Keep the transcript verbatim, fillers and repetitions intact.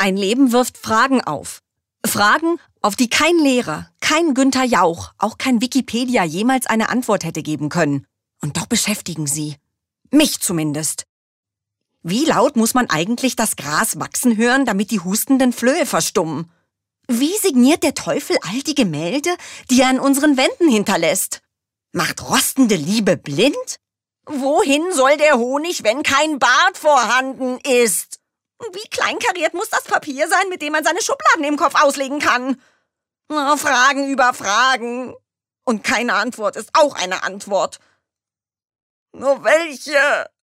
Ein Leben wirft Fragen auf. Fragen, auf die kein Lehrer, kein Günther Jauch, auch kein Wikipedia jemals eine Antwort hätte geben können. Und doch beschäftigen sie. Mich zumindest. Wie laut muss man eigentlich das Gras wachsen hören, damit die hustenden Flöhe verstummen? Wie signiert der Teufel all die Gemälde, die er an unseren Wänden hinterlässt? Macht rostende Liebe blind? Wohin soll der Honig, wenn kein Bart vorhanden ist? Wie kleinkariert muss das Papier sein, mit dem man seine Schubladen im Kopf auslegen kann? Oh, Fragen über Fragen. Und keine Antwort ist auch eine Antwort. Nur welche?